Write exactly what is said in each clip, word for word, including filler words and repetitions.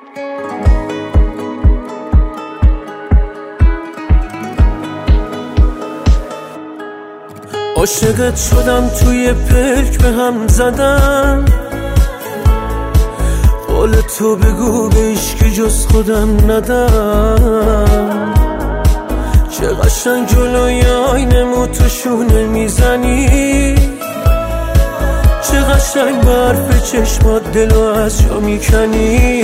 عاشقت شدم توی پلک به هم زدم، قول تو بگو به هیچکی جز خودم ندم. چه قشنگ جلوی آینه تو شونه میزنی، چه قشنگ برف چشمات دلو از جا میکنی.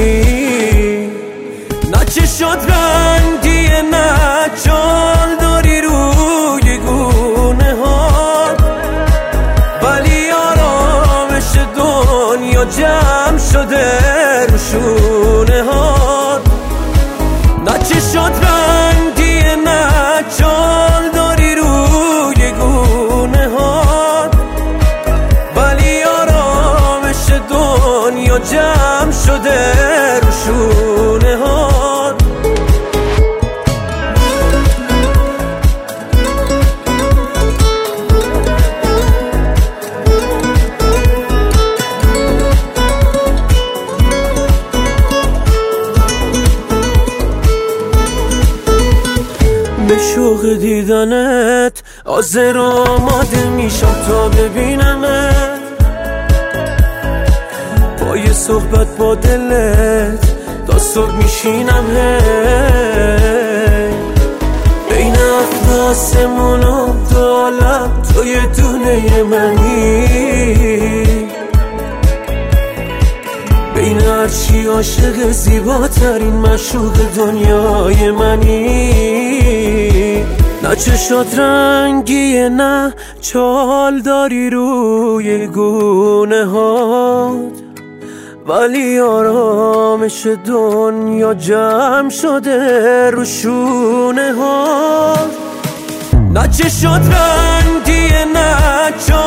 نه چشات رنگیه نه چال داری روی گونه ها، ولی آرامش دنیا جمع شده رو شونه ها. نه چشات رنگیه نه چال داری روی گونه ها، ولی آرامش دنیا جمع شده رو شونه ها. به شوق دیدنت حاضر آماده میشم تا ببینمت، با یه صحبت با دلت تا صبح میشینم. بین هفت آسمون و دو عالم تو یه دونه منی، بین هرچی عاشق زیباترین مشوق دنیای منی. نه چشات رنگیه نه چال داری روی گونه هات، ولی آرامش دنیا جمع شده رو شونه هات. نه چشات رنگیه نه چال